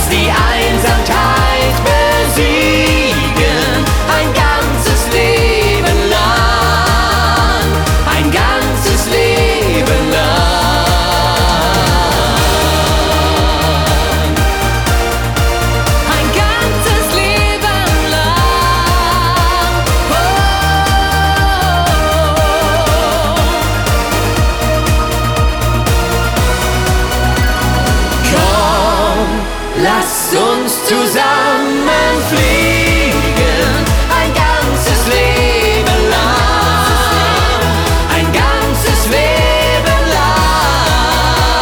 uns die Einsamkeit besiegen, ein ganzes Leben lang, ein ganzes Leben lang. Ein ganzes Leben lang. Oh. Komm, lass uns zusammen fliegen, ein ganzes Leben lang, ein ganzes Leben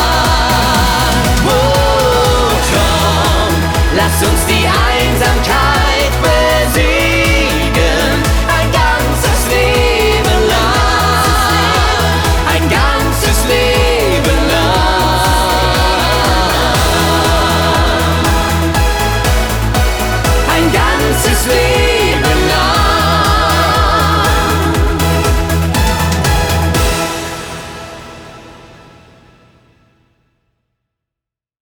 lang. Oh, komm, lass uns die Einsamkeit